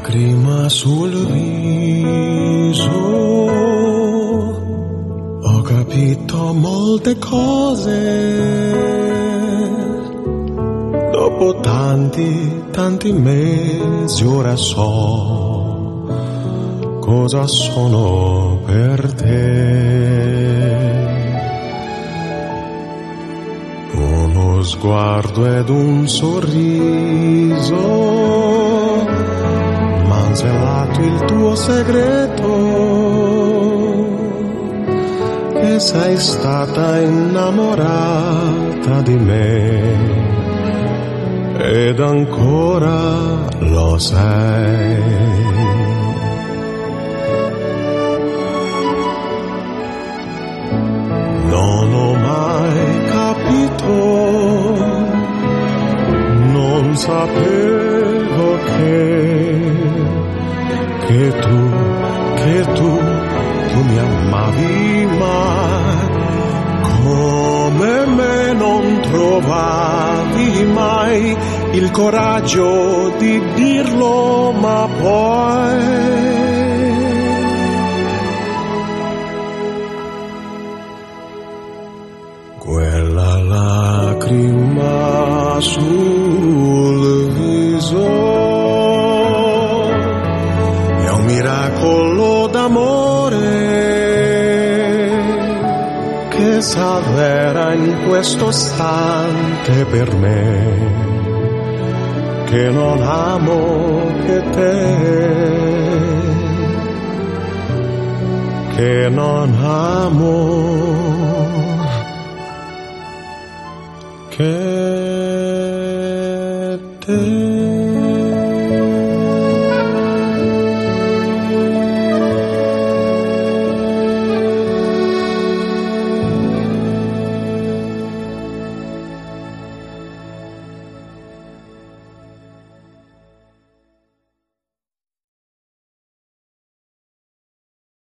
lacrima sul viso, ho capito molte cose, dopo tanti mesi ora so cosa sono per te. Uno sguardo ed un sorriso m'han svelato il tuo segreto, che sei stata innamorata di me ed ancora lo sei. Non ho mai capito, non sapevo che tu mi amavi, ma come me non trovavi mai il coraggio di dirlo, ma poi quella lacrima sul viso è un miracolo d'amore che s'avvera in questo istante per me, che non amo che te, che non amo che